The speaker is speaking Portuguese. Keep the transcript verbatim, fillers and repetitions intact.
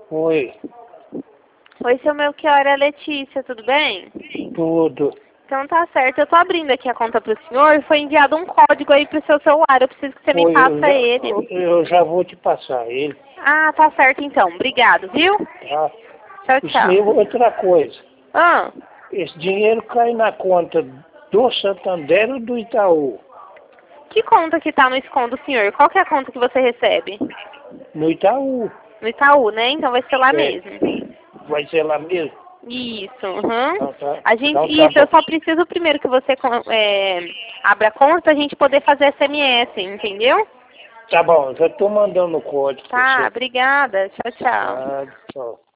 Oi, Oi, seu Melchior, é a Letícia, tudo bem? tudo. Então tá certo, eu tô abrindo aqui a conta pro senhor e foi enviado um código aí pro seu celular, eu preciso que você me Oi, eu passa já, ele. eu já vou te passar ele, Ah, tá certo então, obrigado, viu? tá? Tchau, Isso é tchau. outra coisa. Ah, Esse dinheiro cai na conta do Santander ou do Itaú? que conta que tá no escondo do senhor? Qual que é a conta que você recebe? No Itaú. No Itaú, né? Então vai ser lá É, mesmo. vai ser lá mesmo? Isso, uhum. Então tá, A gente, então tá isso, eu bom. só preciso primeiro que você é, abra a conta pra gente poder fazer S M S, entendeu? Tá bom, já tô mandando o código pra Tá, você. obrigada. Tchau, tchau. Tá, tchau.